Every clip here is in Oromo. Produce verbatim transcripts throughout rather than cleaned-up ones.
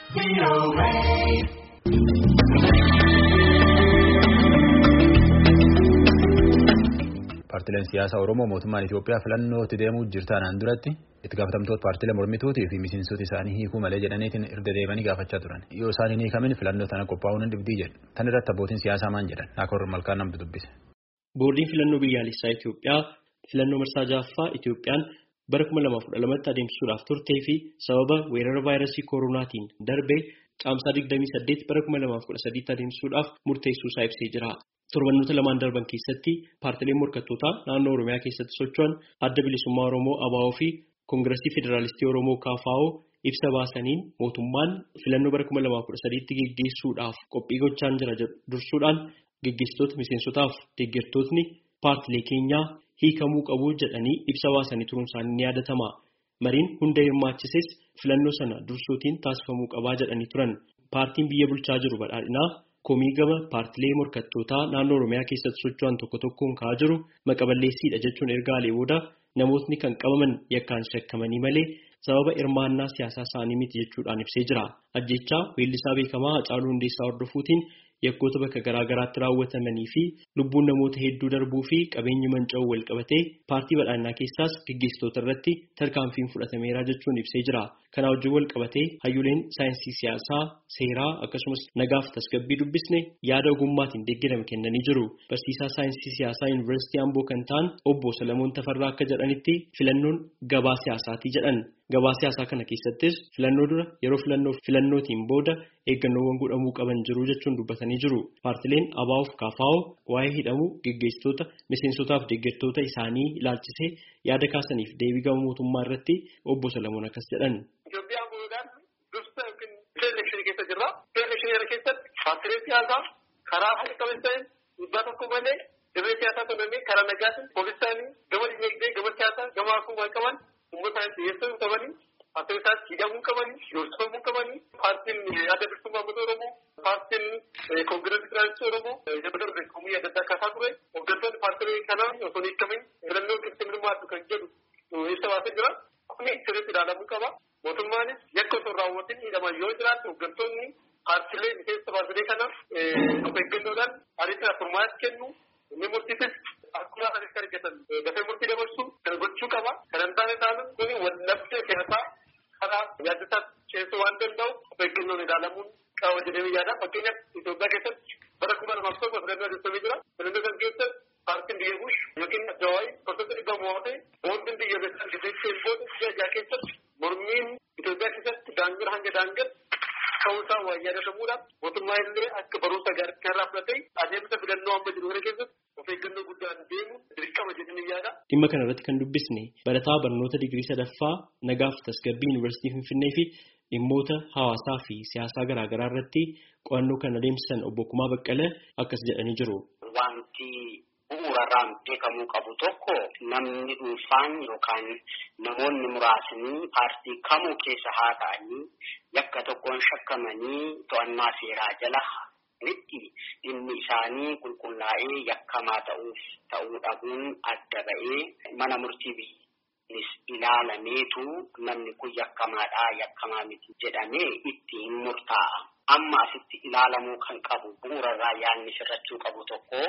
Paartileen siyaasaa Oromoo mootummaan Itoophiyaa filannootti deemuu jirtaanaan duratti itti gaafatamtoota paartilee mormituutii fi miseensota isaanii hiikuu malee jedhaniitiin irra deemanii gaafachaa turan. Yoo isaan hin hiikamin filannoo tana qophaa'uun hin dhibdii jedhu. Tan irratti abbootiin siyaasaa maal jedhan? Naakoor Malkaan namtu dubbise. Boordiin filannoo biyyaalessaa Itoophiyaa filannoo marsaa ja'affaa Itoophiyaan bara kuma lamaaf kudha lamatti adeemsisuudhaaf turtee fi sababa weerara vaayirasii koronaatiin darbee caamsaa digdamii saddeet bara kuma lamaaf kudha sadiitti adeemsisuudhaaf murteessuu isaa ibsee jira. Torbannoota lamaan darban keessatti paartileen morkattootaa naannoo Oromiyaa keessatti socho'an adda bilisummaa Oromoo A B O fi Koongiresii Federaalistii Oromoo K F O ibsa baasaniin mootummaan filannoo bara kuma lamaaf kudha sadiitti geggeessuudhaaf qophii gochaa jira dursuudhaan geggeessitoota miseensotaaf deeggartootni paartilee keenyaa hiikamuu qabu jedhanii ibsa baasanii turuun isaanii ni yaadatama. Mariin hunda hirmaachises filannoo sana dursuutiin taasifamuu qabaa jedhanii turan. Paartiin biyya bulchaa jiru badhaadhinaa komii gama paartilee morkattootaa naannoo Oromiyaa keessatti socho'an tokko tokkoon ka'aa jiru maqaballeessiidha jechuun ergaalee booda namootni kan qabaman yakkaan shakkamanii malee sababa hirmaannaa siyaasaa isaanii miti jechuudhaan ibsee jira. Ajjechaa weellisaa beekamaa Hacaaluu Hundeessaa hordofuutiin yakkoota bakka garaa garaatti raawwatamanii fi lubbuun namoota hedduu darbuu fi qabeenyi manca'uu wal qabatee paartii badhaadhinaa keessaas gaggeessitoota irratti tarkaanfiin fudhatameera jechuun ibsee jira. Kana wajjin wal qabatee hayyuleen saayinsii siyaasaa, seeraa akkasumas nagaaf tasgabbii dubbisne yaada ogummaatiin deeggarame kennanii jiru. Barsiisaa saayinsii siyaasaa Yuunivarsiitii Amboo kan ta'an obbo Salamoon Tafarraa akka jedhanitti filannoon gabaa siyaasaati jedhan. Gabaa siyaasaa kana keessattis filannoo dura yeroo filannoo filannootiin booda eeggannoowwan godhamuu qaban jiru jechuun dubbatanii jiru. Paartileen A B O fi K F O waa'ee hidhamuu gaggeessitoota miseensotaaf deeggartoota isaanii ilaalchisee yaada kaasaniif deebii gama mootummaa irratti obbo Salamoon akkas jedhan. Itoophiyaan boodaan dursa yookiin elekshinii keessa jirra. Elekshinii keessatti paartileen siyaasaa karaa haala qabeessaan dhiibbaa tokko malee dirree siyaasaa tonamee karaa nagaatiin poolisaanii gama dinagdee gama siyaasaa gama akkuma qaban uummataan dhiyeessuu qabanii paartiin isaas hidhamuu qabanii yoosifamuu qabanii paartiin adda bilisummaa uummata Oromoo paartiin koongiresii federaalistii Oromoo jaba darbe komii adda addaa kaasaa ture hooggantoonni paartilee kanaa osoo hin hiikamin filannoo keessatti hirmaatu kan jedhu ibsa baasee jira. Kuni sirriitti ilaalamuu qaba. Mootummaanis yakka osoo raawwatiin hidhaman yoo jiraatu hooggantoonni paartilee miseensa paartilee kanaaf of eeggannoodhaan ariitii furmaata kennu inni murtiisis akkuma asitti argatan dafee murtii dabarsu kan gochuu qaba. Kan hin taane taanaan kuni wallabdee siyaasaa karaa yaaddataa ceesuu waan danda'u of eeggannoon ilaalamuun qaba jedhamee yaada. Fakkeenyaaf Itoophiyaa keessatti bara kuma lamaaf tokko filannoo adeemsifamee jira. Filannoo kan keessatti paartiin biyya bush yookiin Jawaayii gosoota dhibba mo'atee boondin biyya beekan gideessee booda biyya keessatti mormiin Itoophiyaa keessatti daangaa hanga daangaa ta'uusaa waa yaadatamuudhaan mootummaa illee akka barumsa gaarii kanarraa fudhatee adeemsa filannoo amma jiru kana keessatti of eeggannoo guddaan deemu dirqama jedhanii yaada. Dhimma kana irratti kan dubbisne barataa barnoota digirii sadaffaa nagaaf tasgabbii Yuunivarsiitii Finfinnee fi dhimmoota hawaasaa fi siyaasaa garaa garaa irratti qo'annoo kan adeemsisan obbo Kumaa Baqqalee akkas jedhanii jiru. Wanti bu'uurarraan beekamuu qabu tokko namni dhuunfaan yookaan namoonni muraasni paartii kamuu keessa haa ta'anii yakka tokkoon shakkamanii to'annaa seeraa jala itti dhimmi isaanii qulqullaa'ee yakkamaa ta'uuf ta'uu dhabuun adda ba'ee mana murtii biyyanis ilaalameetu namni kun yakkamaadhaa yakkamaa miti jedhamee itti hin murtaa'a. Amma asitti ilaalamuu kan qabu bu'uurarraa yaadni sirrachuu qabu tokko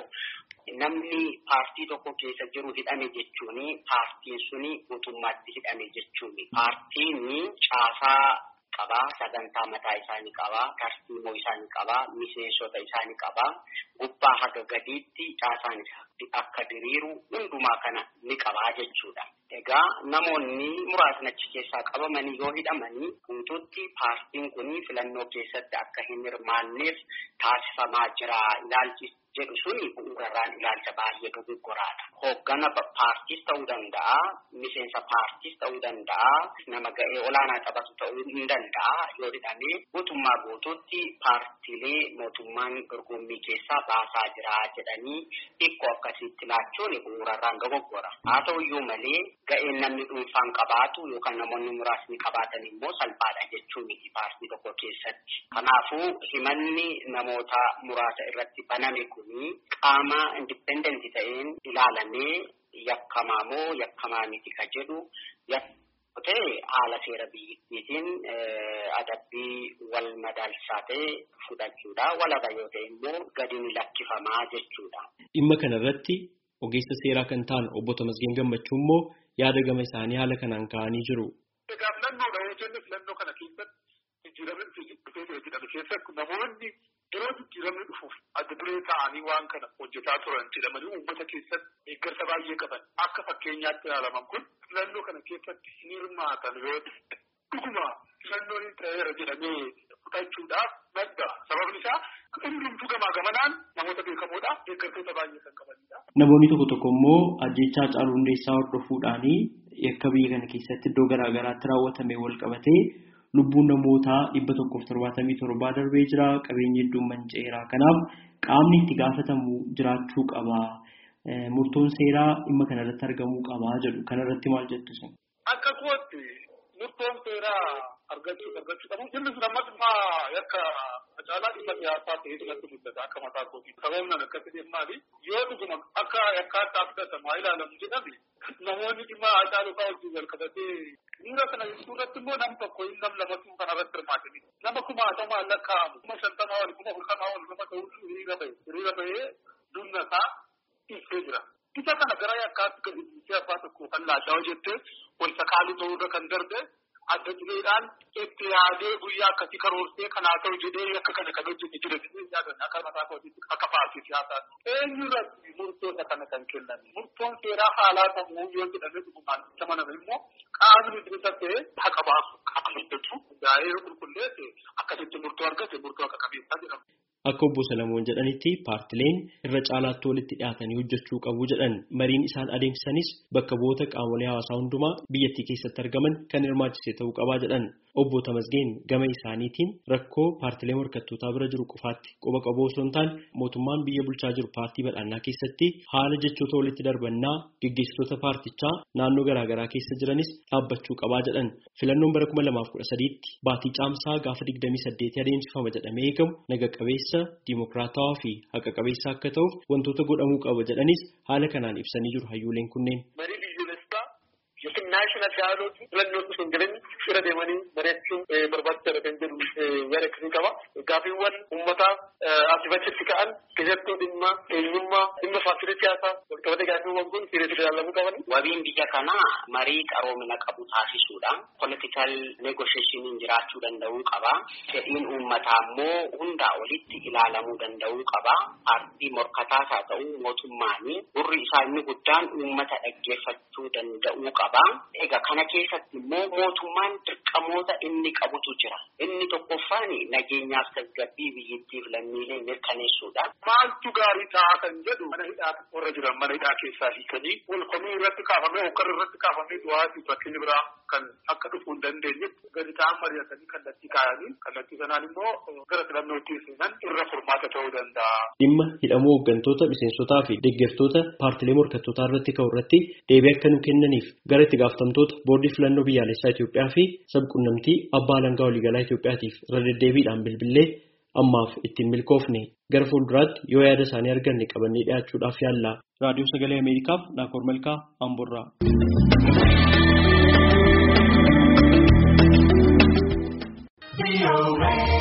namni paartii tokko keessa jiru hidhame jechuun paartiin suni mootummaatti hidhame jechuun paartiin caasaa qabaa, sagantaa mataa isaanii qabaa, tartiiboo isaanii qabaa, miseensota isaanii qabaa, gubbaa haga gadiitti caasaan akka diriiru hundumaa kana ni qabaa jechuudha. Egaa namoonni muraasni achi keessaa qabamanii yoo hidhamanii guutuutti paartiin kun filannoo keessatti akka hin hirmaanneef taasifamaa jira ilaalchi jedhu suni bu'uurarraan ilaalcha baay'ee dogoggoraadha. Hooggana paartiis ta'uu danda'a, miseensa paartiis ta'uu danda'a, nama ga'ee olaanaa taphatu ta'uu hin danda'a yoo hidhamee guutummaa guutuutti paartiilee mootummaan dorgommii keessaa baasaa jira jedhanii hikkoo akkasitti laachuun bu'uurarraan dogoggora. Haa ta'uyyuu malee ga'een namni dhuunfaan qabaatu yookaan namoonni muraasni qabaatan immoo salphaadha jechuun miti paartii tokko keessatti. Kanaafuu himanni namoota muraasa irratti baname kuni qaama indipendentii ta'een ilaalamee yakkamaa moo yakkamaa miti ka jedhu ta'e haala seera biyyattiin adabbii wal madaalsisaa ta'e fudhachuudha. Walaba yoo ta'e immoo gadi ni lakkifamaa jechuudha. Dhimma kanarratti ogeessa seeraa kan ta'an obbo Tamasgeen Gammachuu immoo yaada gama isaanii haala kanaan ka'anii jiru. Egaa filannoodha yoo jennu filannoo kana keessatti jijjiiramni jedhame keessatti namoonni yeroo jijjiiramni dhufuuf adda duree ta'anii waan kana hojjetaa turan jedhamanii uummata keessatti eeggarsa baay'ee qaban akka fakkeenyaatti ilaalaman kun filannoo kana keessatti ni hirmaatan yoo dhuguma filannoon ta'eera jedhamee fudhachuudhaaf madda. Sababni isaa hundumtuu gamaa gamanaan namoota beekamoodha eeggartoota baay'ee kan qabanidha. Namoonni tokko tokko immoo ajjechaa Haacaaluu Hundeessaa hordofuudhaanii yakka biyya kana keessatti iddoo garaa garaatti raawwatame wal qabatee lubbuun namootaa dhibba tokkoof torbaatamii torbaa darbee jira. Qabeenyi hedduun manca'eera. Kanaaf qaamni itti gaafatamu jiraachuu qaba. Murtoon seeraa dhimma kanarratti argamuu qaba jedhu. Kanarratti maal jettu isin? Akka kootti murtoon seeraa argachuu argachuu qabu. Jirri sun ammas immoo yakka Haacaaluu dhimma siyaasaa ta'ee irratti muddata akka mataa kootii. Sababni akkasii deemaali yoo dhuguma akka yakkaatti fudhatamaa ilaalamu jedhame namoonni dhimma Haacaaluu fa'aa wajjin wal qabatee Nira kana irratti immoo nam tokko hin nam lamatu kana irratti hirmaatanii nama kumaatamaa lakkaa'amu kuma shantamaa wal kuma afurtamaa wal nama ta'uu hiriira ta'e hiriira ta'ee dunna isaa ibsee jira. Isa kana gara yakkaatti gadi dhiisee abbaa tokko kan laashaa jettee wal sakaaluu ta'uudha kan darbe adda dureedhaan itti yaadee guyyaa akkasii karoorsee kanaa ta'u jedhee akka kana kan hojjete jira jedhee akka mataa kootiitti akka paartii siyaasaa eenyurratti murtoota kana kan kennan murtoon seeraa haalaa ta'uu yoo jedhamee dhugumaan shamaname immoo qaamni bilisa ta'e haqa baasu qaama hojjetu gaa'ee qulqulleesse akkasitti murtoo argate murtoo akka qabeessaa jedhamu. Akka obbo Salamoon jedhanitti paartileen irra caalaatti walitti dhiyaatanii hojjechuu qabu jedhan mariin isaan adeemsisanis bakka bu'oota qaamolee hawaasaa hundumaa biyyattii keessatti argaman kan hirmaachise ta'uu qabaa jedhan. Obbo Tamasgeen gama isaaniitiin rakkoo paartilee morkattootaa bira jiru qofaatti quba qabuu osoo hin taane mootummaan biyya bulchaa jiru paartii badhaannaa keessatti haala jechoota walitti darbannaa gaggeessitoota paartichaa naannoo garaagaraa keessa jiranis dhaabbachuu qabaa jedhan. Filannoon bara kuma lamaaf kudha sadiitti baatii caamsaa gaafa digdamii saddeetii adeemsifama jedhamee eegamu naga qabeessa, diimokiraatawaa fi haqa qabeessa akka ta'uuf wantoota godhamuu qaba jedhanis haala kanaan ibsanii jiru hayyooleen kunneen. Naashinaal diyaaloogii filannoo osoo hin jireenya fira deemanii bareechuun barbaachisaadha kan jedhu yaada akkasii qaba. Gaaffiiwwan uummataa asii bachitti ka'an keessattuu dhimma eenyummaa dhimma paartilee siyaasaa walqabate gaaffiiwwan kun sirriitti ilaalamuu qaban. Wabiin biyya kanaa marii qaroomina qabu taasisuudhaan political negotiationiin jiraachuu danda'uu qaba. Fedhiin uummataa immoo hundaa olitti ilaalamuu danda'uu qaba. Paartii morkataas haa ta'u mootummaanii gurri isaa inni guddaan uummata dhaggeeffachuu danda'uu qaba. Egaa kana keessatti immoo mootummaan dirqamoota inni qabutu jira. Inni tokkoffaan nageenyaaf tasgabbii biyyattiif lammiilee mirkaneessuudha. Maaltu gaarii ta'a kan jedhu mana hidhaa warra jiran mana hidhaa keessaa hiikanii wal komii irratti kaafamee hokkara irratti kaafamee du'aatii bakki biraa kan akka dhufuu hin dandeenye gadi ta'an mari'atanii kallattii kaayanii kallattii sanaan immoo gara filannootti seenan irra furmaata ta'uu danda'a. Dhimma hidhamuu hooggantoota miseensotaa fi deeggartoota paartilee morkattootaa irratti ka'u irratti deebii akka nu kennaniif gara itti gaafatamtoota boordii filannoo biyyaalessaa Itoophiyaa fi sabquunnamtii abbaa alangaa waliigalaa Itoophiyaatiif irra deddeebiidhaan bilbilee ammaaf ittiin milkoofne gara fuulduraatti yoo yaada isaanii arganne qabannee dhiyaachuudhaaf yaalla. Raadiyoo Sagalee Ameerikaaf Naakoor Malkaa Amborraa.